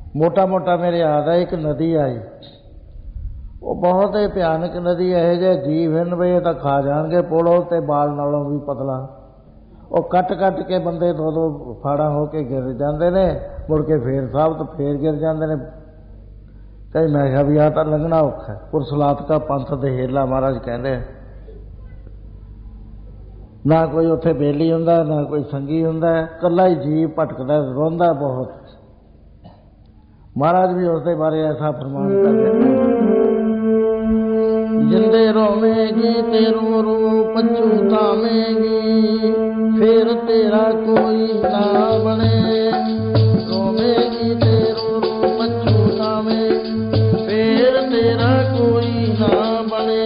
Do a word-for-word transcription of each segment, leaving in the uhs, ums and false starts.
मोटा मोटा मेरे याद है एक नदी आई, वो बहुत ही भयानक नदी है जे जीव हैं बे तो खा जाएंगे पुलों ते बाल नालों भी पतला। वो कट कट के बंदे दो दो फाड़ा होके गिर जाते ने, मुड़ के फेर साहब तो फेर गिर जाते ने। कई मैं कहा भी आ तो लंघना औखा है। पुरसलात का पंथ दहेला महाराज कहते हैं, ना कोई उत्थे बेली हुंदा ना कोई संगी हुंदा, कला ही जीव भटकदा रोंदा बहुत। महाराज भी उसके बारे ऐसा फरमान करते, जिंदे रोवेगी ते रो रो पछतावेगी, फिर तेरा कोई ना बने। रोवेगी ते रो रो पछतावेगी, फिर तेरा कोई ना बने।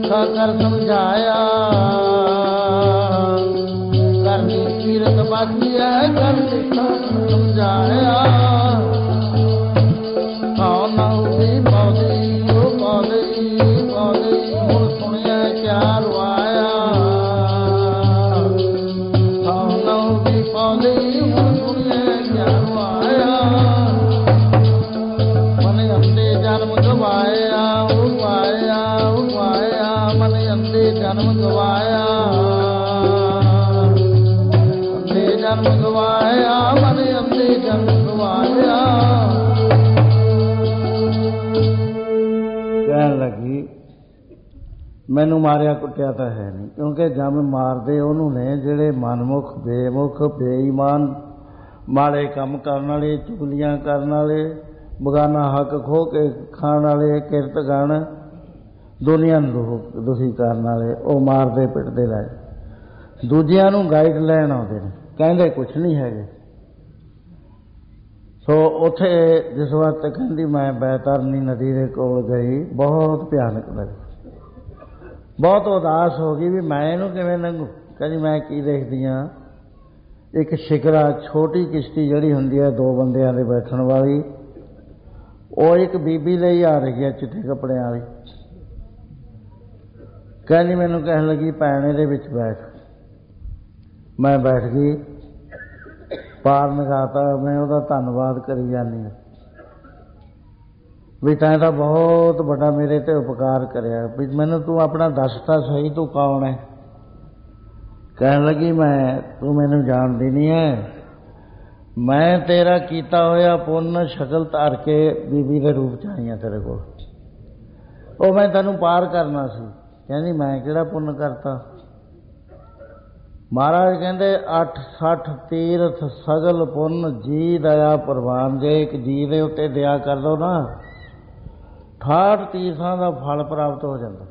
ਸਿੱਖਾ ਕਰ ਸਮਝਾਇਆ ਕਰਨੀ ਕੀਰਤ ਬਾਕੀ ਹੈ ਕਰ ਸਿੱਖਾ ਸਮਝਾਇਆ ਕਉ ਨਹੁ ਵੀ ਪੌਦੀ ਉਹ ਪੌਦੀ ਪੌਦੀ ਹੁਣ ਸੁਣਿਆ ਕਿਆ ਰਵਾਇਆ ਕਉ ਨਹੁ ਵੀ ਪੌਦੀ ਹੁਣ ਸੁਣਿਆ ਕਿਆ ਰਵਾਇਆ ਮਨ ਅੰਦੇ ਜਨਮ ਗਵਾਇਆ ਉਹ ਗਵਾਇਆ ਉਹ ਗਵਾਇਆ ਮਨ ਅੰਦੇ ਜਨਮ ਗਵਾਇਆ ਅੰਦੇ ਜਨਮ ਗਵਾਇਆ ਮਨ ਅੰਦੇ ਜਨਮ ਗਵਾਇਆ ਕਹਿਣ ਲੱਗੀ ਮੈਨੂੰ ਮਾਰਿਆ ਕੁੱਟਿਆ ਤਾਂ ਹੈ ਨਹੀਂ ਕਿਉਂਕਿ ਜੰਮ ਮਾਰਦੇ ਉਹਨੂੰ ਨੇ ਜਿਹੜੇ ਮਨਮੁਖ ਬੇਮੁਖ ਬੇਈਮਾਨ ਮਾੜੇ ਕੰਮ ਕਰਨ ਵਾਲੇ ਚੁਗਲੀਆਂ ਕਰਨ ਵਾਲੇ ਬਗਾਨਾ ਹੱਕ ਖੋਹ ਕੇ ਖਾਣ ਵਾਲੇ ਕਿਰਤ ਗਣ ਦੁਨੀਆ ਨੂੰ ਦੁਖੀ ਕਰਨ ਵਾਲੇ ਉਹ ਮਾਰਦੇ ਪਿੱਟਦੇ ਲੈ ਦੂਜਿਆਂ ਨੂੰ ਗਾਈਡ ਲੈਣ ਆਉਂਦੇ ਨੇ ਕਹਿੰਦੇ ਕੁਛ ਨਹੀਂ ਹੈਗੇ ਸੋ ਉੱਥੇ ਜਿਸ ਵਕਤ ਕਹਿੰਦੀ ਮੈਂ ਬੈਤਰਨੀ ਨਦੀ ਦੇ ਕੋਲ ਗਈ ਬਹੁਤ ਭਿਆਨਕ ਲੱਗੀ ਬਹੁਤ ਉਦਾਸ ਹੋ ਗਈ ਵੀ ਮੈਂ ਇਹਨੂੰ ਕਿਵੇਂ ਲੰਘੂ ਕਹਿੰਦੀ ਮੈਂ ਕੀ ਦੇਖਦੀ ਹਾਂ ਇੱਕ ਸ਼ਿਕਰਾ ਛੋਟੀ ਕਿਸ਼ਤੀ ਜਿਹੜੀ ਹੁੰਦੀ ਹੈ ਦੋ ਬੰਦਿਆਂ ਦੇ ਬੈਠਣ ਵਾਲੀ ਉਹ ਇੱਕ ਬੀਬੀ ਲਈ ਆ ਰਹੀ ਹੈ ਚਿੱਟੇ ਕੱਪੜਿਆਂ ਵਾਲੀ ਕਹਿੰਦੀ ਮੈਨੂੰ ਕਹਿਣ ਲੱਗੀ ਭੈਣ ਇਹਦੇ ਵਿੱਚ ਬੈਠ ਮੈਂ ਬੈਠ ਗਈ ਪਾਰ ਨਗਾਤਾ ਮੈਂ ਉਹਦਾ ਧੰਨਵਾਦ ਕਰੀ ਜਾਂਦੀ ਹਾਂ ਵੀ ਤੈਂ ਤਾਂ ਬਹੁਤ ਵੱਡਾ ਮੇਰੇ ਤੇ ਉਪਕਾਰ ਕਰਿਆ ਵੀ ਮੈਨੂੰ ਤੂੰ ਆਪਣਾ ਦੱਸ ਤਾਂ ਸਹੀ ਤੂੰ ਕੌਣ ਹੈ ਕਹਿਣ ਲੱਗੀ ਮੈਂ ਤੂੰ ਮੈਨੂੰ ਜਾਣਦੀ ਨਹੀਂ ਹੈ ਮੈਂ ਤੇਰਾ ਕੀਤਾ ਹੋਇਆ ਪੁੰਨ ਸ਼ਕਲ ਧਾਰ ਕੇ ਬੀਬੀ ਦੇ ਰੂਪ ਚ ਆਈ ਹਾਂ ਤੇਰੇ ਕੋਲ ਉਹ ਮੈਂ ਤੈਨੂੰ ਪਾਰ ਕਰਨਾ ਸੀ ਕਹਿੰਦੀ ਮੈਂ ਕਿਹੜਾ ਪੁੰਨ ਕਰਤਾ ਮਹਾਰਾਜ ਕਹਿੰਦੇ ਅੱਠ ਸੱਠ ਤੀਰਥ ਸਗਲ ਪੁੰਨ ਜੀ ਦਇਆ ਪ੍ਰਵਾਨ ਜੇ ਇੱਕ ਜੀ ਦੇ ਉੱਤੇ ਦਇਆ ਕਰ ਦੋ ਨਾ ਅਠਾਹਠ ਤੀਰਥਾਂ ਦਾ ਫਲ ਪ੍ਰਾਪਤ ਹੋ ਜਾਂਦਾ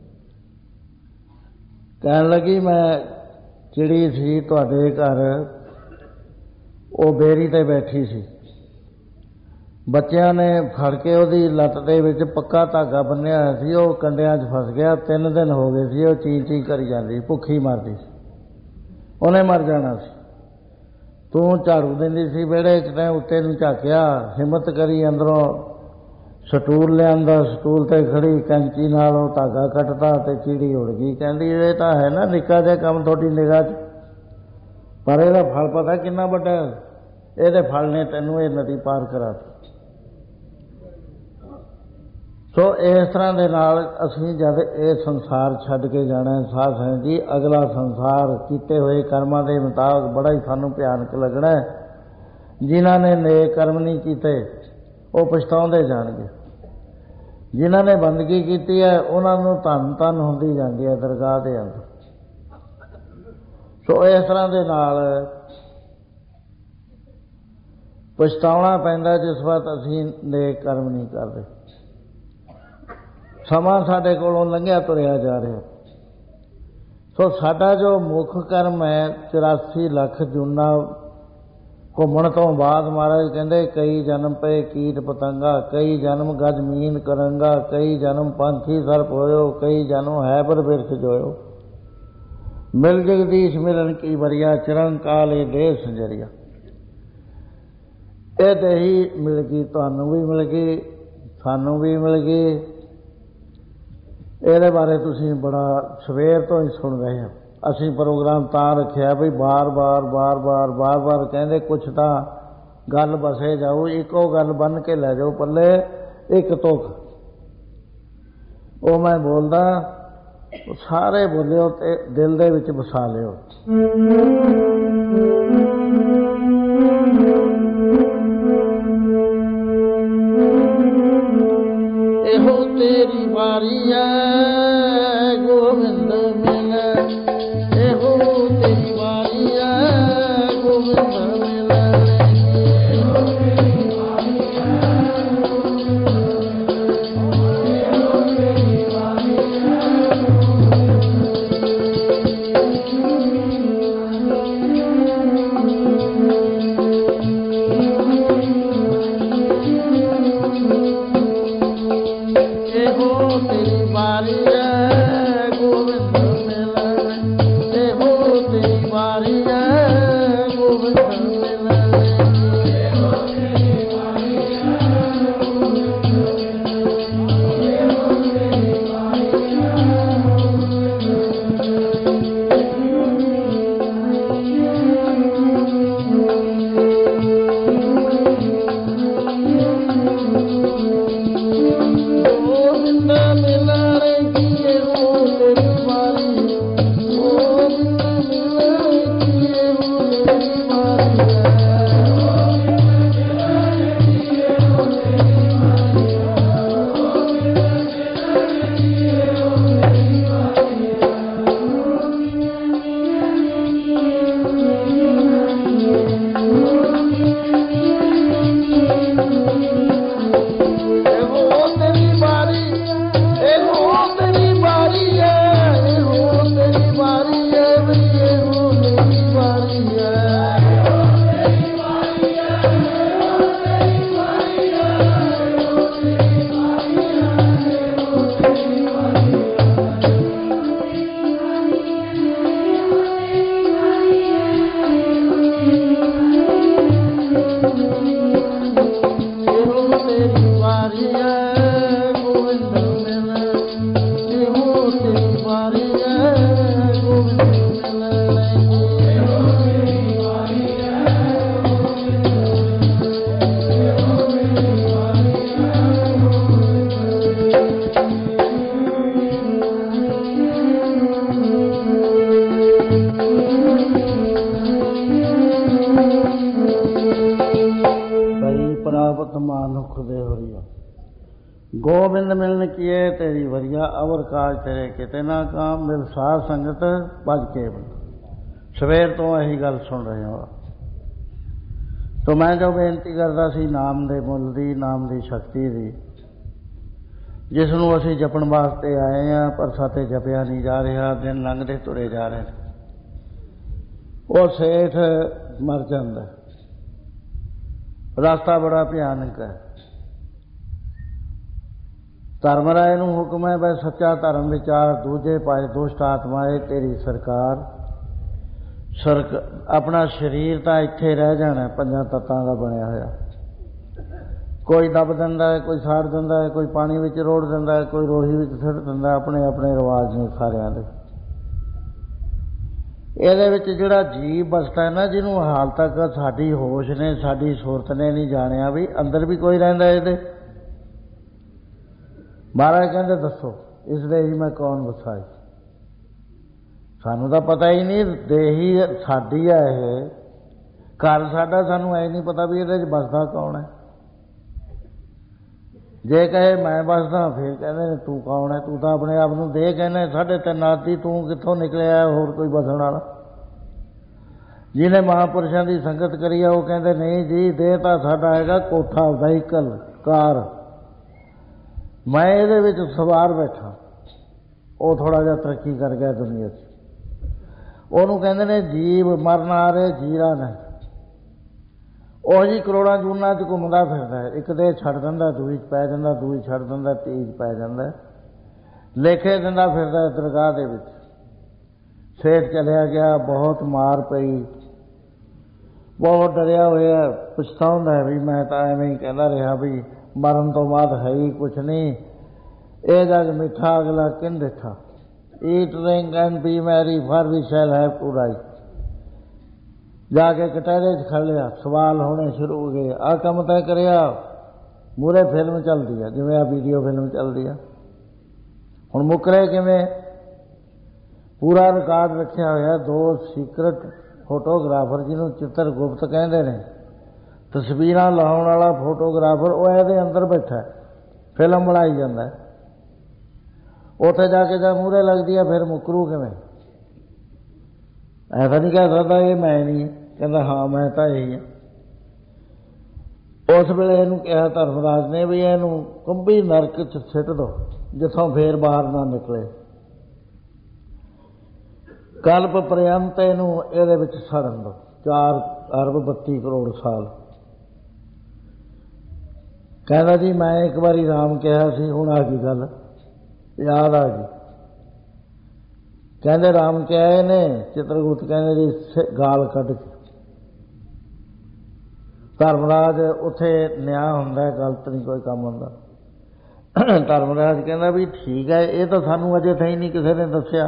ਕਹਿਣ ਲੱਗੀ ਮੈਂ ਚਿੜੀ ਸੀ ਤੁਹਾਡੇ ਘਰ ਉਹ ਬੇਰੀ ਤੇ ਬੈਠੀ ਸੀ ਬੱਚਿਆਂ ਨੇ ਫੜ ਕੇ ਉਹਦੀ ਲੱਤ ਦੇ ਵਿੱਚ ਪੱਕਾ ਧਾਗਾ ਬੰਨਿਆ ਹੋਇਆ ਸੀ ਉਹ ਕੰਡਿਆਂ 'ਚ ਫਸ ਗਿਆ ਤਿੰਨ ਦਿਨ ਹੋ ਗਏ ਸੀ ਉਹ ਚੀਂ ਚੀਂ ਕਰੀ ਜਾਂਦੀ ਭੁੱਖੀ ਮਰਦੀ ਸੀ ਉਹਨੇ ਮਰ ਜਾਣਾ ਸੀ ਤੂੰ ਝਾੜੂ ਦਿੰਦੀ ਸੀ ਵਿਹੜੇ 'ਚ ਤੈਂ ਉੱਤੇ ਨੂੰ ਝਾਕਿਆ ਹਿੰਮਤ ਕਰੀ ਅੰਦਰੋਂ ਸਟੂਲ ਲਿਆਂਦਾ ਸਟੂਲ ਤੇ ਖੜੀ ਕੈਂਚੀ ਨਾਲ ਉਹ ਧਾਗਾ ਕੱਟਦਾ ਤੇ ਚਿੜੀ ਉੜ ਗਈ ਕਹਿੰਦੀ ਇਹ ਤਾਂ ਹੈ ਨਾ ਨਿੱਕਾ ਜਿਹਾ ਕੰਮ ਤੁਹਾਡੀ ਨਿਗਾਹ 'ਚ ਪਰ ਇਹਦਾ ਫਲ ਪਤਾ ਕਿੰਨਾ ਵੱਡਾ ਇਹਦੇ ਫਲ ਨੇ ਤੈਨੂੰ ਇਹ ਨਦੀ ਪਾਰ ਕਰਾ ਦਿੱਤੀ ਸੋ ਇਸ ਤਰ੍ਹਾਂ ਦੇ ਨਾਲ ਅਸੀਂ ਜਦ ਇਹ ਸੰਸਾਰ ਛੱਡ ਕੇ ਜਾਣਾ ਸਾਧ ਹੈ ਜੀ ਅਗਲਾ ਸੰਸਾਰ ਕੀਤੇ ਹੋਏ ਕਰਮਾਂ ਦੇ ਮੁਤਾਬਕ ਬੜਾ ਹੀ ਸਾਨੂੰ ਭਿਆਨਕ ਲੱਗਣਾ ਜਿਨ੍ਹਾਂ ਨੇ ਨੇਕ ਕਰਮ ਨਹੀਂ ਕੀਤੇ ਉਹ ਪਛਤਾਉਂਦੇ ਜਾਣਗੇ ਜਿਨ੍ਹਾਂ ਨੇ ਬੰਦਗੀ ਕੀਤੀ ਹੈ ਉਹਨਾਂ ਨੂੰ ਧੰਨ ਧੰਨ ਹੁੰਦੀ ਜਾਂਦੀ ਹੈ ਦਰਗਾਹ ਦੇ ਅੰਦਰ ਸੋ ਇਸ ਤਰ੍ਹਾਂ ਦੇ ਨਾਲ ਪਛਤਾਉਣਾ ਪੈਂਦਾ ਜਿਸ ਵਕਤ ਅਸੀਂ ਨੇਕ ਕਰਮ ਨਹੀਂ ਕਰਦੇ ਸਮਾਂ ਸਾਡੇ ਕੋਲੋਂ ਲੰਘਿਆ ਤੁਰਿਆ ਜਾ ਰਿਹਾ ਸੋ ਸਾਡਾ ਜੋ ਮੁੱਖ ਕਰਮ ਹੈ ਚੁਰਾਸੀ ਲੱਖ ਜੂਨਾ ਘੁੰਮਣ ਤੋਂ ਬਾਅਦ ਮਹਾਰਾਜ ਕਹਿੰਦੇ ਕਈ ਜਨਮ ਪਏ ਕੀਟ ਪਤੰਗਾ ਕਈ ਜਨਮ ਗਜ ਮੀਨ ਕਰਾਂਗਾ ਕਈ ਜਨਮ ਪੰਛੀ ਸਰਪ ਹੋਇਓ ਕਈ ਜਨਮ ਹੈ ਪਰ ਬਿਰਖ ਜੋਇਓ ਮਿਲ ਜਗਦੀਸ਼ ਮਿਲਣ ਕੀ ਵਰਿਆ ਚਰਨ ਕਾਲੇ ਦੇਹ ਸੰਜਰੀਆ ਇਹ ਦੇਹੀ ਮਿਲ ਗਈ ਤੁਹਾਨੂੰ ਵੀ ਮਿਲ ਗਈ ਸਾਨੂੰ ਵੀ ਮਿਲ ਗਈ ਇਹਦੇ ਬਾਰੇ ਤੁਸੀਂ ਬੜਾ ਸਵੇਰ ਤੋਂ ਹੀ ਸੁਣ ਰਹੇ ਹੋ ਅਸੀਂ ਪ੍ਰੋਗਰਾਮ ਤਾਂ ਰੱਖਿਆ ਵੀ ਬਾਰ ਬਾਰ ਬਾਰ ਬਾਰ ਬਾਰ ਬਾਰ ਕਹਿੰਦੇ ਕੁਛ ਤਾਂ ਗੱਲ ਬਸੇ ਜਾਓ ਇੱਕੋ ਗੱਲ ਬੰਨ ਕੇ ਲੈ ਜਾਓ ਪੱਲੇ ਇੱਕ ਤੁਕ ਉਹ ਮੈਂ ਬੋਲਦਾ ਸਾਰੇ ਬੋਲਿਓ ਤੇ ਦਿਲ ਦੇ ਵਿੱਚ ਵਸਾ ਲਿਓ ਇਹੋ ਤੇਰੀ ਵਾਰੀ ਹੈ ਗੋਬਿੰਦ ਮਿਲੇ ਇਹੋ ਤੇਰੀ ਵਾਰੀ ਹੈ ਗੋਬਿੰਦ ਮਿਲੇ ਵਾਰੀ ਹੈ ਗੋਬਿੰਦ मानुख दे हरिया गोबिंद मिलन किए तेरी वरिया अवर काज तेरे किते ना काम मिल साध संगत भज के सवेर तो यही गल सुन रहे हो। तो मैं जो बेनती करता सी नाम दे मुल दी नाम दी शक्ति दी जिसनों असी जपण वास्ते आए हैं पर साथे जपिया नहीं जा रहा दिन लंघते तुरे जा रहे वो सेठ मर जाता रास्ता बड़ा भयानक है। धर्मराय नूं हुक्म है वै सच्चा धर्म विचार दूजे पाए दुष्ट आत्माए तेरी सरकार सरक अपना शरीर तो इत्थे रह जाना पंजां तत्तां दा बनिया होया कोई दब दिंदा है कोई साड़ दिंदा है कोई पानी विच रोड़ दिंदा है कोई रोही विच सुੱਟ दिंदा अपने अपने रिवाज ने सारिਆਂ ਦੇ। ਇਹਦੇ ਵਿੱਚ ਜਿਹੜਾ ਜੀਵ ਬਸਦਾ ਹੈ ਨਾ ਜਿਹਨੂੰ ਹਾਲ ਤੱਕ ਸਾਡੀ ਹੋਸ਼ ਨੇ ਸਾਡੀ ਸੁਰਤ ਨੇ ਨਹੀਂ ਜਾਣਿਆ ਵੀ ਅੰਦਰ ਵੀ ਕੋਈ ਰਹਿੰਦਾ ਇਹਦੇ। ਮਹਾਰਾਜ ਕਹਿੰਦੇ ਦੱਸੋ ਇਸ ਦੇ ਹੀ ਮੈਂ ਕੌਣ ਵਸਾਈ ਸਾਨੂੰ ਤਾਂ ਪਤਾ ਹੀ ਨਹੀਂ ਦੇਹੀ ਸਾਡੀ ਹੈ ਇਹ ਘਰ ਸਾਡਾ ਸਾਨੂੰ ਐ ਨਹੀਂ ਪਤਾ ਵੀ ਇਹਦੇ 'ਚ ਬਸਦਾ ਕੌਣ ਹੈ। ਜੇ ਕਹੇ ਮੈਂ ਬਸਦਾ ਫਿਰ ਕਹਿੰਦੇ ਨੇ ਤੂੰ ਕੌਣ ਹੈ ਤੂੰ ਤਾਂ ਆਪਣੇ ਆਪ ਨੂੰ ਦੇਹ ਕਹਿੰਦਾ ਸਾਢੇ ਤਿੰਨ ਆਦਿ ਤੂੰ ਕਿੱਥੋਂ ਨਿਕਲਿਆ ਹੋਰ ਕੋਈ ਬਸਣ ਵਾਲਾ। ਜਿਹਨੇ ਮਹਾਂਪੁਰਸ਼ਾਂ ਦੀ ਸੰਗਤ ਕਰੀ ਆ ਉਹ ਕਹਿੰਦੇ ਨਹੀਂ ਜੀ ਦੇਹ ਤਾਂ ਸਾਡਾ ਹੈਗਾ ਕੋਠਾ ਵਹੀਕਲ ਕਾਰ ਮੈਂ ਇਹਦੇ ਵਿੱਚ ਸਵਾਰ ਬੈਠਾ। ਉਹ ਥੋੜ੍ਹਾ ਜਿਹਾ ਤਰੱਕੀ ਕਰ ਗਿਆ ਦੁਨੀਆ 'ਚ ਉਹਨੂੰ ਕਹਿੰਦੇ ਨੇ ਜੀਵ ਮਰਨ ਆ ਰਹੇ ਜੀਰਾ ਨੇ ਉਹ ਜੀ ਕਰੋੜਾਂ ਜੂਨਾਂ 'ਚ ਘੁੰਮਦਾ ਫਿਰਦਾ ਹੈ ਇੱਕ ਦੇਹ ਛੱਡ ਦਿੰਦਾ ਦੂਈ 'ਚ ਪੈ ਜਾਂਦਾ ਦੂਈ ਛੱਡ ਦਿੰਦਾ ਤੀਜ ਪੈ ਜਾਂਦਾ ਲੇਖੇ ਦਿੰਦਾ ਫਿਰਦਾ ਦਰਗਾਹ ਦੇ ਵਿੱਚ। ਸੇਠ ਚਲਿਆ ਗਿਆ ਬਹੁਤ ਮਾਰ ਪਈ ਬਹੁਤ ਡਰਿਆ ਹੋਇਆ ਪਛਤਾਉਂਦਾ ਵੀ ਮੈਂ ਤਾਂ ਐਵੇਂ ਹੀ ਕਹਿੰਦਾ ਰਿਹਾ ਵੀ ਮਰਨ ਤੋਂ ਬਾਅਦ ਹੈ ਹੀ ਕੁਛ ਨਹੀਂ ਇਹ ਜਗ ਮਿੱਠਾ ਅਗਲਾ ਕਿਨ ਦੇਖਾ eat drink and be merry for we shall have to die. ਜਾ ਕੇ ਕਟਹਿਰੇ 'ਚ ਖੜ ਲਿਆ ਸਵਾਲ ਹੋਣੇ ਸ਼ੁਰੂ ਹੋ ਗਏ ਆਹ ਕੰਮ ਤੈਅ ਕਰਿਆ ਮੂਹਰੇ ਫਿਲਮ ਚੱਲਦੀ ਆ ਜਿਵੇਂ ਆਹ ਵੀਡੀਓ ਫਿਲਮ ਚੱਲਦੀ ਆ ਹੁਣ ਮੁੱਕਰੇ ਕਿਵੇਂ ਪੂਰਾ ਰਿਕਾਰਡ ਰੱਖਿਆ ਹੋਇਆ ਦੋ ਸੀਕਰਟ ਫੋਟੋਗ੍ਰਾਫਰ ਜਿਹਨੂੰ ਚਿੱਤਰ ਗੁਪਤ ਕਹਿੰਦੇ ਨੇ ਤਸਵੀਰਾਂ ਲਾਉਣ ਵਾਲਾ ਫੋਟੋਗ੍ਰਾਫਰ ਉਹ ਇਹਦੇ ਅੰਦਰ ਬੈਠਾ ਫਿਲਮ ਬਣਾਈ ਜਾਂਦਾ ਉੱਥੇ ਜਾ ਕੇ ਜਦ ਮੂਹਰੇ ਲੱਗਦੀ ਆ ਫਿਰ ਮੁੱਕਰੂ ਕਿਵੇਂ ਐਸਾ ਨਹੀਂ ਕਹਿ ਸਕਦਾ ਇਹ ਮੈਂ ਨਹੀਂ ਕਹਿੰਦਾ ਹਾਂ ਮੈਂ ਤਾਂ ਇਹੀ ਹਾਂ। ਉਸ ਵੇਲੇ ਇਹਨੂੰ ਕਿਹਾ ਧਰਮਰਾਜ ਨੇ ਵੀ ਇਹਨੂੰ ਕੁੰਭੀ ਨਰਕ 'ਚ ਸਿੱਟ ਦਿਓ ਜਿੱਥੋਂ ਫੇਰ ਬਾਹਰ ਨਾ ਨਿਕਲੇ ਕਲਪ ਪ੍ਰਯੰਤ ਇਹਨੂੰ ਇਹਦੇ ਵਿੱਚ ਸੜਨ ਦਿਓ ਚਾਰ ਅਰਬ ਬੱਤੀ ਕਰੋੜ ਸਾਲ। ਕਹਿੰਦਾ ਜੀ ਮੈਂ ਇੱਕ ਵਾਰੀ ਰਾਮ ਕਿਹਾ ਸੀ ਹੁਣ ਆ ਗਈ ਗੱਲ ਯਾਦ ਆ ਗਈ। ਕਹਿੰਦੇ ਰਾਮ ਕਿਹਾ ਇਹਨੇ ਚਿੱਤਰਗੁਪਤ ਕਹਿੰਦੇ ਜੀ ਗਾਲ ਕੱਢ ਕੇ ਧਰਮਰਾਜ ਉੱਥੇ ਨਿਆਂ ਹੁੰਦਾ ਗਲਤ ਨਹੀਂ ਕੋਈ ਕੰਮ ਹੁੰਦਾ। ਧਰਮਰਾਜ ਕਹਿੰਦਾ ਵੀ ਠੀਕ ਹੈ ਇਹ ਤਾਂ ਸਾਨੂੰ ਅਜੇ ਤਾਈਂ ਨਹੀਂ ਕਿਸੇ ਨੇ ਦੱਸਿਆ।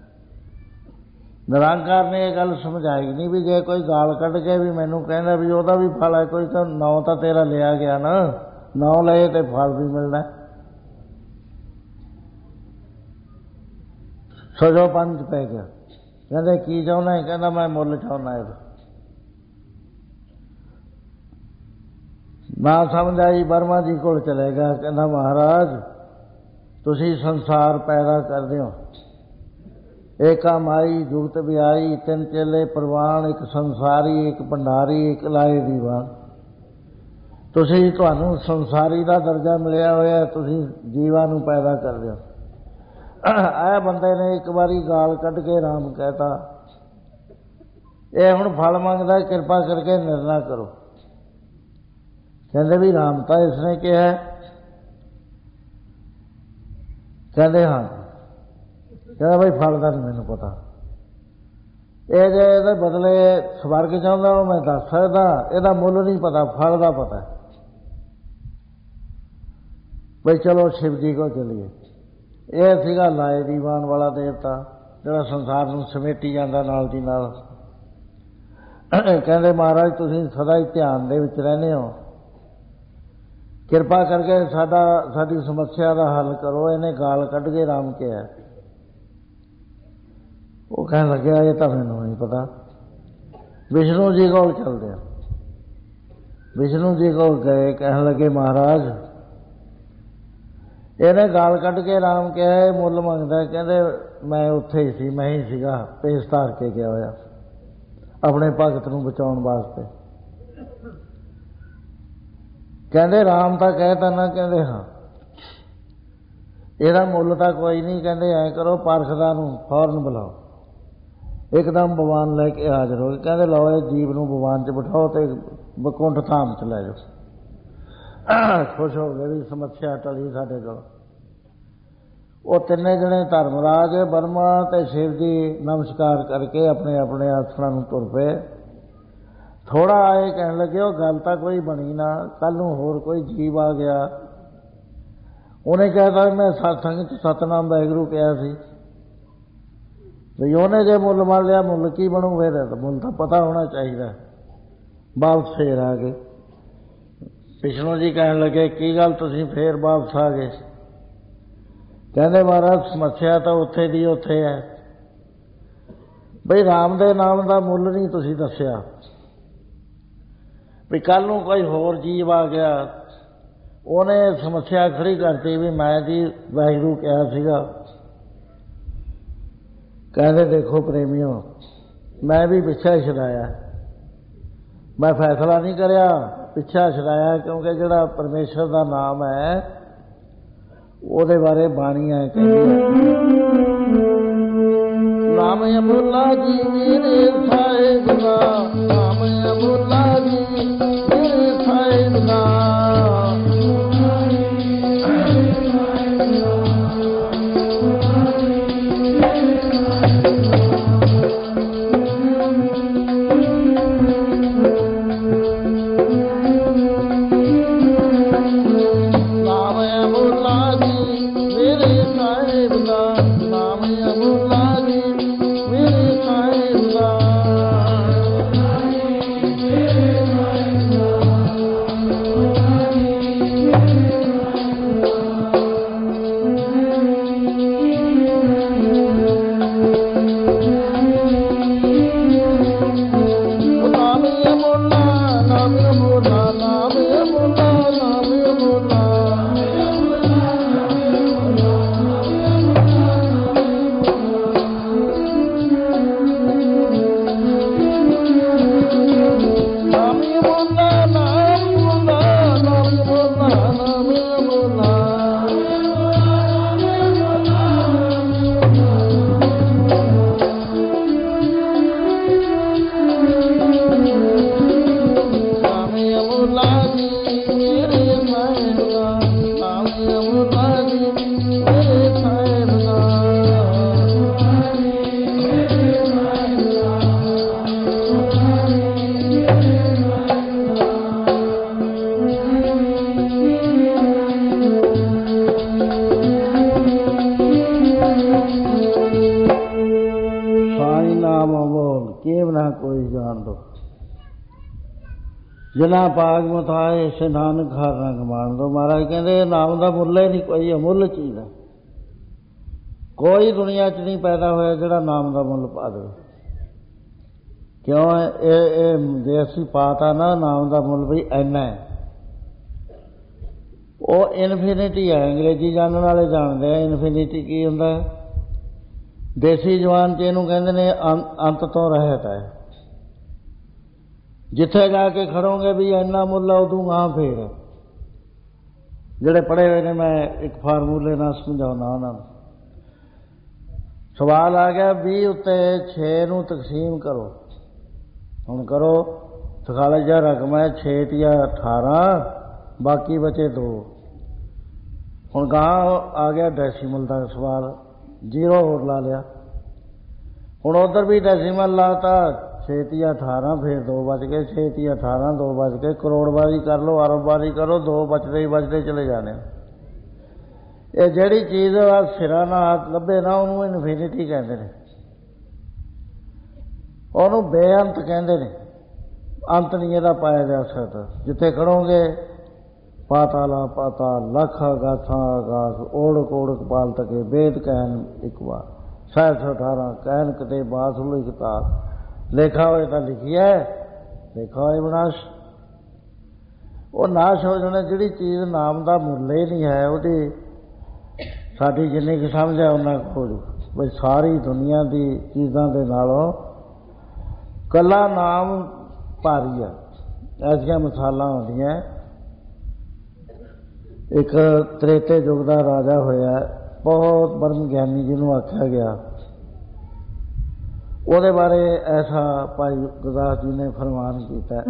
ਨਿਰੰਕਾਰ ਨੇ ਇਹ ਗੱਲ ਸਮਝਾਈ ਨਹੀਂ ਵੀ ਜੇ ਕੋਈ ਗਾਲ ਕੱਢ ਕੇ ਵੀ ਮੈਨੂੰ ਕਹਿੰਦਾ ਵੀ ਉਹਦਾ ਵੀ ਫਲ ਹੈ ਕੋਈ ਤਾਂ ਨਾਂ ਤਾਂ ਤੇਰਾ ਲਿਆ ਗਿਆ ਨਾ ਨਾਂ ਲਏ ਤੇ ਫਲ ਵੀ ਮਿਲਣਾ। ਸਜੋ ਪੰਜ ਪੈ ਗਿਆ ਕਹਿੰਦੇ ਕੀ ਚਾਹੁੰਦਾ ਕਹਿੰਦਾ ਮੈਂ ਮੁੱਲ ਚਾਹੁੰਦਾ ਇਹਦਾ ਨਾ ਸਮਝ ਆਈ ਬਰਮਾ ਜੀ ਕੋਲ ਚਲੇਗਾ ਕਹਿੰਦਾ ਮਹਾਰਾਜ ਤੁਸੀਂ ਸੰਸਾਰ ਪੈਦਾ ਕਰਦੇ ਹੋ ਏਕਾ ਮਾਈ ਜੁਗਤ ਵਿਆਈ ਤਿੰਨ ਚੇਲੇ ਪ੍ਰਵਾਨ ਇੱਕ ਸੰਸਾਰੀ ਇੱਕ ਭੰਡਾਰੀ ਇੱਕ ਲਾਏ ਦੀਵਾਨ। ਤੁਸੀਂ ਤੁਹਾਨੂੰ ਸੰਸਾਰੀ ਦਾ ਦਰਜਾ ਮਿਲਿਆ ਹੋਇਆ ਤੁਸੀਂ ਜੀਵਾਂ ਨੂੰ ਪੈਦਾ ਕਰਦੇ ਹੋ। ਇਹ ਬੰਦੇ ਨੇ ਇੱਕ ਵਾਰੀ ਗਾਲ ਕੱਢ ਕੇ ਰਾਮ ਕਹਿਤਾ ਇਹ ਹੁਣ ਫਲ ਮੰਗਦਾ ਕਿਰਪਾ ਕਰਕੇ ਨਿਰਣਾ ਕਰੋ। ਕਹਿੰਦੇ ਵੀ ਰਾਮ ਤਾਂ ਇਸਨੇ ਕਿਹਾ ਕਹਿੰਦੇ ਹਾਂ ਕਹਿੰਦਾ ਬਈ ਫਲ ਦਾ ਨਹੀਂ ਮੈਨੂੰ ਪਤਾ ਇਹ ਜੇ ਇਹਦੇ ਬਦਲੇ ਸਵਰਗ ਚਾਹੁੰਦਾ ਉਹ ਮੈਂ ਦੱਸ ਸਕਦਾ ਇਹਦਾ ਮੁੱਲ ਨਹੀਂ ਪਤਾ ਫਲ ਦਾ ਪਤਾ ਬਈ ਚਲੋ ਸ਼ਿਵ ਜੀ ਕੋਲ ਚਲੀਏ। ਇਹ ਸੀਗਾ ਲਾਏ ਦੀਵਾਨ ਵਾਲਾ ਦੇਵਤਾ ਜਿਹੜਾ ਸੰਸਾਰ ਨੂੰ ਸਮੇਟੀ ਜਾਂਦਾ ਨਾਲ ਦੀ ਨਾਲ। ਕਹਿੰਦੇ ਮਹਾਰਾਜ ਤੁਸੀਂ ਸਦਾ ਹੀ ਧਿਆਨ ਦੇ ਵਿੱਚ ਰਹਿੰਦੇ ਹੋ, ਕਿਰਪਾ ਕਰਕੇ ਸਾਡਾ ਸਾਡੀ ਸਮੱਸਿਆ ਦਾ ਹੱਲ ਕਰੋ। ਇਹਨੇ ਗਾਲ ਕੱਢ ਕੇ ਰਾਮ ਕਿਹਾ। ਉਹ ਕਹਿਣ ਲੱਗਿਆ ਇਹ ਤਾਂ ਮੈਨੂੰ ਨਹੀਂ ਪਤਾ। ਵਿਸ਼ਨੂੰ ਜੀ ਕੋਲ ਚੱਲਦੇ ਆ। ਵਿਸ਼ਨੂੰ ਜੀ ਕੋਲ ਗਏ, ਕਹਿਣ ਲੱਗੇ ਮਹਾਰਾਜ ਇਹਨੇ ਗਾਲ ਕੱਢ ਕੇ ਰਾਮ ਕਿਹਾ, ਇਹ ਮੁੱਲ ਮੰਗਦਾ। ਕਹਿੰਦੇ ਮੈਂ ਉੱਥੇ ਹੀ ਸੀ, ਮੈਂ ਹੀ ਸੀਗਾ ਭੇਸ ਧਾਰ ਕੇ ਗਿਆ ਹੋਇਆ ਆਪਣੇ ਭਗਤ ਨੂੰ ਬਚਾਉਣ ਵਾਸਤੇ। ਕਹਿੰਦੇ ਰਾਮ ਤਾਂ ਕਹਿਤਾ ਨਾ? ਕਹਿੰਦੇ ਹਾਂ। ਇਹਦਾ ਮੁੱਲ ਤਾਂ ਕੋਈ ਨਹੀਂ। ਕਹਿੰਦੇ ਐਂ ਕਰੋ ਪਾਰਖਦਾ ਨੂੰ ਫੌਰਨ ਬੁਲਾਓ, ਇੱਕਦਮ ਬਵਾਨ ਲੈ ਕੇ ਹਾਜ਼ਰ ਹੋ ਗਏ। ਕਹਿੰਦੇ ਲਓ ਇਹ ਜੀਵ ਨੂੰ ਬਵਾਨ 'ਚ ਬਿਠਾਓ ਤੇ ਬਕੁੰਠ ਧਾਮ 'ਚ ਲੈ ਜਾਓ। ਖੁਸ਼ ਹੋ ਗਏ ਵੀ ਸਮੱਸਿਆ ਟਲੀ ਸਾਡੇ ਕੋਲ। ਉਹ ਤਿੰਨੇ ਜਣੇ ਧਰਮਰਾਜ, ਬਰਮਾ ਤੇ ਸ਼ਿਵ ਜੀ ਨਮਸਕਾਰ ਕਰਕੇ ਆਪਣੇ ਆਪਣੇ ਆਸਣਾਂ ਨੂੰ ਤੁਰ ਪਏ। ਥੋੜਾ ਆਏ, ਕਹਿਣ ਲੱਗੇ ਉਹ ਗੱਲ ਤਾਂ ਕੋਈ ਬਣੀ ਨਾ, ਕੱਲ ਨੂੰ ਹੋਰ ਕੋਈ ਜੀਵ ਆ ਗਿਆ ਉਹਨੇ ਕਹਿਤਾ ਮੈਂ ਸਤਸੰਗ 'ਚ ਸਤਨਾਮ ਵਾਹਿਗੁਰੂ ਕਿਹਾ ਸੀ ਵੀ ਉਹਨੇ ਜੇ ਮੁੱਲ ਮੰਨ ਲਿਆ ਮੁੱਲ ਕੀ ਬਣੂ? ਫਿਰ ਮੁੱਲ ਤਾਂ ਪਤਾ ਹੋਣਾ ਚਾਹੀਦਾ। ਵਾਪਸ ਫੇਰ ਆ ਗਏ। ਵਿਸ਼ਨੂੰ ਜੀ ਕਹਿਣ ਲੱਗੇ ਕੀ ਗੱਲ ਤੁਸੀਂ ਫੇਰ ਵਾਪਸ ਆ ਗਏ? ਕਹਿੰਦੇ ਮਹਾਰਾਜ ਸਮੱਸਿਆ ਤਾਂ ਉੱਥੇ ਦੀ ਉੱਥੇ ਹੈ ਬਈ ਰਾਮ ਦੇ ਨਾਮ ਦਾ ਮੁੱਲ ਨਹੀਂ ਤੁਸੀਂ ਦੱਸਿਆ ਵੀ ਕੱਲ ਨੂੰ ਕੋਈ ਹੋਰ ਜੀਵ ਆ ਗਿਆ ਉਹਨੇ ਸਮੱਸਿਆ ਖੜੀ ਕਰਤੀ ਵੀ ਮੈਂ ਜੀ ਵਾਹਿਗੁਰੂ ਕਿਹਾ ਸੀਗਾ। ਕਹਿੰਦੇ ਦੇਖੋ ਪ੍ਰੇਮੀਓ, ਮੈਂ ਵੀ ਪਿੱਛਾ ਛਡਾਇਆ, ਮੈਂ ਫੈਸਲਾ ਨਹੀਂ ਕਰਿਆ, ਪਿੱਛਾ ਛਡਾਇਆ। ਕਿਉਂਕਿ ਜਿਹੜਾ ਪਰਮੇਸ਼ਰ ਦਾ ਨਾਮ ਹੈ ਉਹਦੇ ਬਾਰੇ ਬਾਣੀ ਹੈ ਕਹਿੰਦੀ ਨਾਮ ਅਮੁੱਲਾ ਜੀ ਮੇਰੇ ਸਾਹਿਬ ਦਾ, ਨਾਮ ਅਮੁੱਲਾ ਜੀ ਮੇਰੇ ਸਾਹਿਬ ਦਾ। ਜਿਨਾ ਪਾਗ ਮਥਾਏ ਸੇ ਨਾਨਕ ਹਰ ਰੰਗ ਮਾਣ ਦੋ। ਮਹਾਰਾਜ ਕਹਿੰਦੇ ਨਾਮ ਦਾ ਮੁੱਲ ਹੀ ਨਹੀਂ ਕੋਈ, ਅਮੁੱਲ ਚੀਜ਼ ਹੈ। ਕੋਈ ਦੁਨੀਆ 'ਚ ਨਹੀਂ ਪੈਦਾ ਹੋਇਆ ਜਿਹੜਾ ਨਾਮ ਦਾ ਮੁੱਲ ਪਾ ਦੇਵੇ। ਕਿਉਂ? ਇਹ ਇਹ ਜੇ ਅਸੀਂ ਪਾਤਾ ਨਾ ਨਾਮ ਦਾ ਮੁੱਲ ਵੀ ਇੰਨਾ ਹੈ, ਉਹ ਇਨਫਿਨਿਟੀ ਹੈ। ਅੰਗਰੇਜ਼ੀ ਜਾਣਨ ਵਾਲੇ ਜਾਣਦੇ ਆ ਇਨਫਿਨਿਟੀ ਕੀ ਹੁੰਦਾ ਹੈ। ਦੇਸੀ ਜਵਾਨ 'ਚ ਇਹਨੂੰ ਕਹਿੰਦੇ ਨੇ ਅੰਤ ਤੋਂ ਰਹਿਤ ਹੈ। ਜਿੱਥੇ ਜਾ ਕੇ ਖੜੋਗੇ ਵੀ ਇੰਨਾ ਮੁੱਲ ਉਦੋਂ ਗਾਂ ਫੇਰ। ਜਿਹੜੇ ਪੜ੍ਹੇ ਹੋਏ ਨੇ ਮੈਂ ਇੱਕ ਫਾਰਮੂਲੇ ਨਾਲ ਸਮਝਾਉਣਾ ਉਹਨਾਂ ਨੂੰ। ਸਵਾਲ ਆ ਗਿਆ ਵੀਹ ਉੱਤੇ ਛੇ ਨੂੰ ਤਕਸੀਮ ਕਰੋ। ਹੁਣ ਕਰੋ, ਸਖਾਲਾ ਜਿਹਾ ਰਕਮ ਹੈ ਛੇ ਤੀਆ ਅਠਾਰਾਂ, ਬਾਕੀ ਬਚੇ ਦੋ। ਹੁਣ ਗਾਂ ਆ ਗਿਆ ਡੈਸੀਮਲ ਦਾ ਸਵਾਲ, ਜ਼ੀਰੋ ਹੋਰ ਲਾ ਲਿਆ। ਹੁਣ ਉੱਧਰ ਵੀ ਡੈਸੀਮਲ ਲਾਤਾ, ਛੇ ਤੀਆ ਅਠਾਰਾਂ, ਫਿਰ ਦੋ ਬਚ ਗਏ। ਛੇ ਤੀਆ ਅਠਾਰਾਂ, ਦੋ ਬਚ ਗਏ। ਕਰੋੜਬਾਜ਼ੀ ਕਰ ਲਓ, ਅਰਬਬਾਜ਼ੀ ਕਰੋ, ਦੋ ਬਚਦੇ ਹੀ ਬਚਦੇ ਚਲੇ ਜਾਣੇ। ਇਹ ਜਿਹੜੀ ਚੀਜ਼ ਦਾ ਸਿਰਾ ਨਾ ਹੱਥ ਲੱਭੇ ਨਾ ਉਹਨੂੰ ਇਨਫਿਨਿਟੀ ਕਹਿੰਦੇ ਨੇ, ਉਹਨੂੰ ਬੇਅੰਤ ਕਹਿੰਦੇ ਨੇ। ਅੰਤ ਨਹੀਂ ਇਹਦਾ ਪਾਇਆ ਜਾ ਸਕਦਾ। ਜਿੱਥੇ ਖੜੋਗੇ ਪਾਤਾਲਾ ਪਾਤਾਲ, ਲੱਖ ਆਗਾਥਾਂ ਆਗਾਸ, ਓੜਕ ਓੜਕ ਪਾਲ ਤਕੇ, ਵੇਦ ਕਹਿਣ ਇੱਕ ਵਾਰ, ਸਹਿ ਸੌ ਅਠਾਰਾਂ ਕਹਿਣ ਕਿਤੇ ਬਾਸੁਲੀ ਕਿਤਾਬ। ਲੇਖਾ ਹੋਏ ਤਾਂ ਲਿਖਿਆ, ਲੇਖਾ ਹੋਏ ਵਿਨਾਸ਼। ਉਹ ਨਾਸ਼ ਹੋ ਜਾਣਾ। ਜਿਹੜੀ ਚੀਜ਼ ਨਾਮ ਦਾ ਮੁੱਲ ਹੀ ਨਹੀਂ ਹੈ, ਉਹਦੀ ਸਾਡੀ ਜਿੰਨੀ ਕੁ ਸਮਝ ਹੈ ਉਹਨਾਂ ਕੁ ਹੋ ਜੂ। ਬਈ ਸਾਰੀ ਦੁਨੀਆ ਦੀ ਚੀਜ਼ਾਂ ਦੇ ਨਾਲੋਂ ਕੱਲਾ ਨਾਮ ਭਾਰੀ ਆ। ਐਸੀਆਂ ਮਿਸਾਲਾਂ ਹੁੰਦੀਆਂ। ਇੱਕ ਤ੍ਰੇਤੇ ਯੁੱਗ ਦਾ ਰਾਜਾ ਹੋਇਆ, ਬਹੁਤ ਬ੍ਰਹਮ ਗਿਆਨੀ ਜਿਹਨੂੰ ਆਖਿਆ ਗਿਆ। ਉਹਦੇ ਬਾਰੇ ਐਸਾ ਭਾਈ ਗੁਰਦਾਸ ਜੀ ਨੇ ਫਰਮਾਨ ਕੀਤਾ,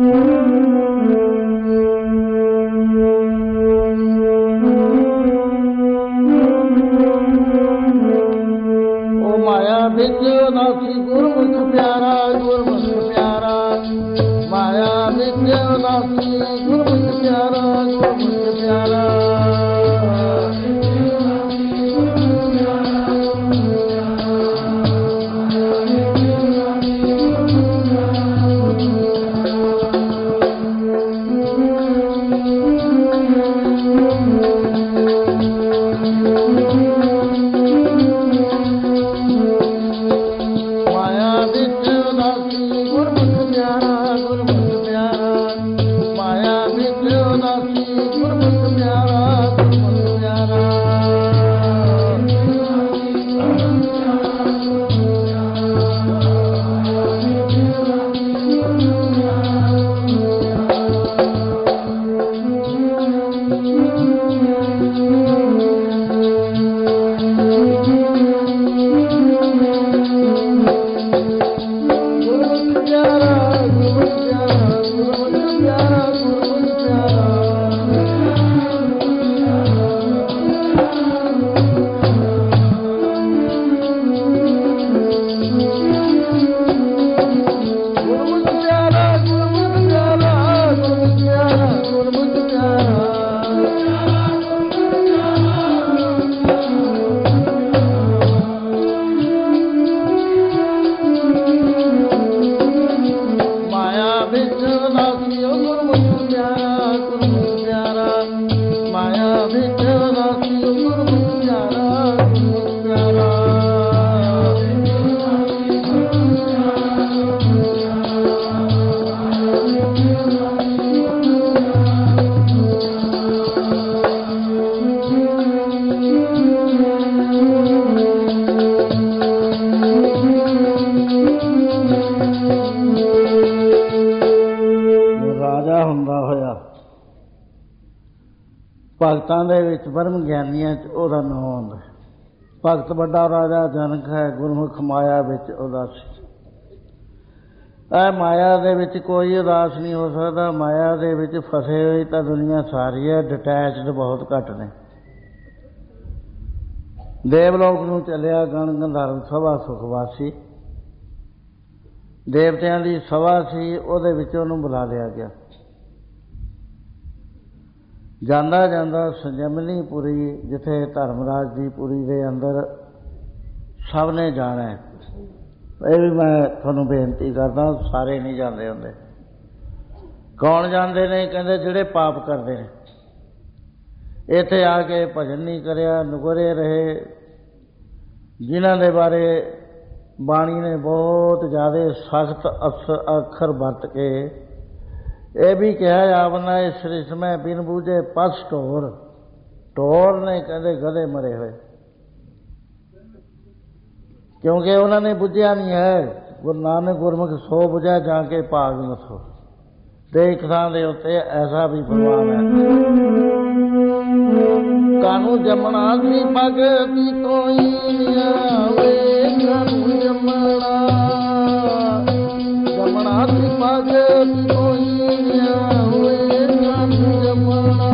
ਉਹ ਮਾਇਆ ਵਿੱਚ ਉਦਾਸੀ ਗੁਰਮੁਖ ਪਿਆਰਾ, ਗੁਰਮੁਖ ਪਿਆਰਾ, ਮਾਇਆ ਵਿੱਚ ਉਦਾਸੀ ਗੁਰਮੁਖ ਪਿਆਰਾ, ਗੁਰਮੁਖ ਪਿਆਰਾ। ਭਗਤਾਂ ਦੇ ਵਿੱਚ ਬ੍ਰਹਮ ਗਿਆਨੀਆਂ 'ਚ ਉਹਦਾ ਨਾਮ ਆਉਂਦਾ। ਭਗਤ ਵੱਡਾ ਰਾਜਾ ਜਨਕ ਹੈ, ਗੁਰਮੁਖ ਮਾਇਆ ਵਿੱਚ ਉਦਾਸੀ। ਇਹ ਮਾਇਆ ਦੇ ਵਿੱਚ ਕੋਈ ਉਦਾਸ ਨਹੀਂ ਹੋ ਸਕਦਾ। ਮਾਇਆ ਦੇ ਵਿੱਚ ਫਸੇ ਹੋਈ ਤਾਂ ਦੁਨੀਆ ਸਾਰੀ ਹੈ, ਡਿਟੈਚਡ ਬਹੁਤ ਘੱਟ ਨੇ। ਦੇਵਲੋਕ ਨੂੰ ਚੱਲਿਆ ਗਣ ਗੰਧਰਵ ਸਭਾ ਸੁਖਵਾਸੀ, ਦੇਵਤਿਆਂ ਦੀ ਸਭਾ ਸੀ, ਉਹਦੇ ਵਿੱਚ ਉਹਨੂੰ ਬੁਲਾ ਲਿਆ ਗਿਆ। ਜਾਂਦਾ ਜਾਂਦਾ ਸੰਜਮਨੀ ਪੁਰੀ, ਜਿੱਥੇ ਧਰਮਰਾਜ ਦੀ ਪੁਰੀ ਦੇ ਅੰਦਰ ਸਭ ਨੇ ਜਾਣਾ। ਇਹ ਵੀ ਮੈਂ ਤੁਹਾਨੂੰ ਬੇਨਤੀ ਕਰਦਾ, ਸਾਰੇ ਨਹੀਂ ਜਾਂਦੇ ਹੁੰਦੇ। ਕੌਣ ਜਾਂਦੇ ਨੇ? ਕਹਿੰਦੇ ਜਿਹੜੇ ਪਾਪ ਕਰਦੇ ਨੇ, ਇੱਥੇ ਆ ਕੇ ਭਜਨ ਨਹੀਂ ਕਰਿਆ, ਨੁਕਰੇ ਰਹੇ, ਜਿਨ੍ਹਾਂ ਦੇ ਬਾਰੇ ਬਾਣੀ ਨੇ ਬਹੁਤ ਜ਼ਿਆਦਾ ਸਖਤ ਅੱਖਰ ਵਰਤ ਕੇ ਇਹ ਵੀ ਕਿਹਾ ਜਾਵਨਾ, ਇਸ ਰਿਸਮੈ ਬਿਨ ਬੂਝੇ ਪਸ ਢੋਰ। ਢੋਰ ਨੇ ਕਹਿੰਦੇ ਗਧੇ ਮਰੇ ਹੋਏ, ਕਿਉਂਕਿ ਉਹਨਾਂ ਨੇ ਬੁੱਝਿਆ ਨਹੀਂ ਹੈ। ਗੁਰੂ ਨਾਨਕ ਗੁਰਮੁਖ ਸੋ ਬੁਝਿਆ ਜਾ ਕੇ ਭਾਗ ਮਥੋ। ਤੇ ਇੱਕ ਥਾਂ ਦੇ ਉੱਤੇ ਐਸਾ ਵੀ ਫਰਮਾਨ ਹੈ, ਕਾਨੂੰ ਜੰਮਣਾ ਦੀ ਭਗਤੀ ਕੋਈ ਆਵੇ, ਕਾਨੂੰ ਜੰਮਣਾ ਜੰਮਣਾ ਦੀ ਭਗਤੀ ਕੋਈ ਆਵੇ, ਕਾਨੂੰ ਜੰਮਣਾ।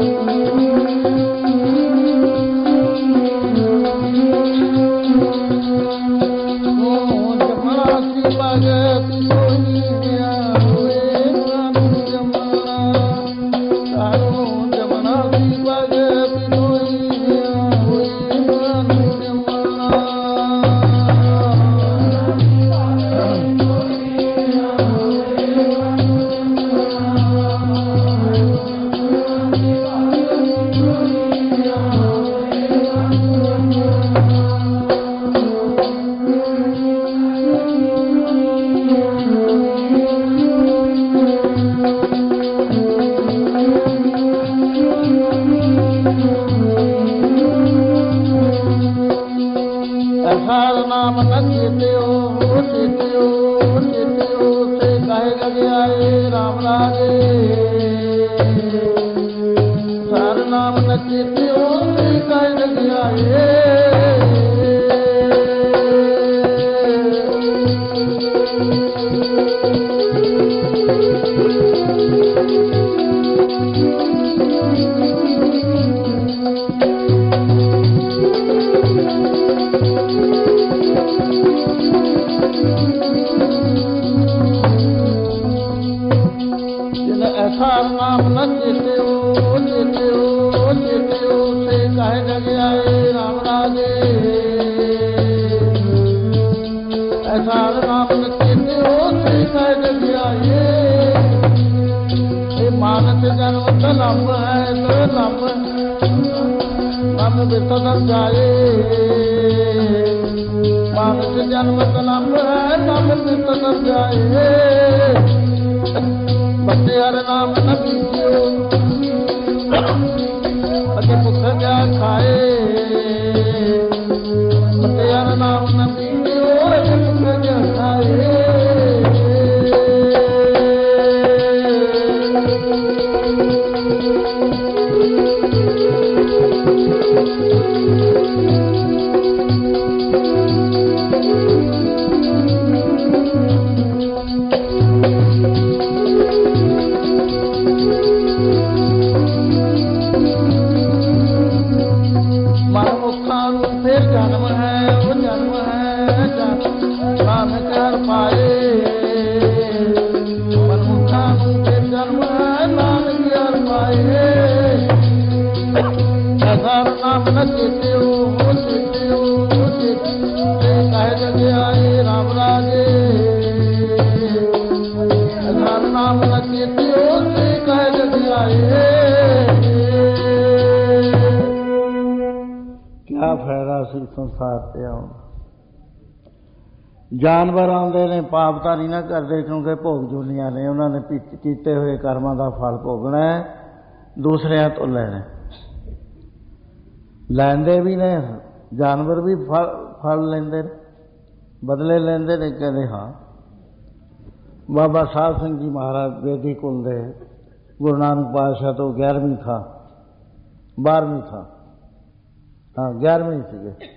ਜਾਨਵਰ ਆਉਂਦੇ ਨੇ ਪਾਪ ਤਾਂ ਨਹੀਂ ਨਾ ਕਰਦੇ ਕਿਉਂਕਿ ਭੋਗ ਜੁਨੀਆਂ ਨੇ ਉਹਨਾਂ ਨੇ ਕੀਤੇ ਹੋਏ ਕਰਮਾਂ ਦਾ ਫਲ ਭੋਗਣਾ ਹੈ, ਦੂਸਰਿਆਂ ਤੋਂ ਲੈਣਾ। ਲੈਂਦੇ ਵੀ ਨੇ ਜਾਨਵਰ ਵੀ ਫਲ ਫਲ ਲੈਂਦੇ ਨੇ, ਬਦਲੇ ਲੈਂਦੇ ਨੇ। ਕਹਿੰਦੇ ਹਾਂ ਬਾਬਾ ਸਾਹਿਬ ਸਿੰਘ ਜੀ ਮਹਾਰਾਜ ਬੇਦੀ ਕੁਲ ਦੇ ਗੁਰੂ ਨਾਨਕ ਪਾਤਸ਼ਾਹ ਤੋਂ ਗਿਆਰਵੀਂ ਥਾਂ ਬਾਰਵੀਂ ਥਾਂ ਹਾਂ ਗਿਆਰਵੀਂ ਸੀਗੇ।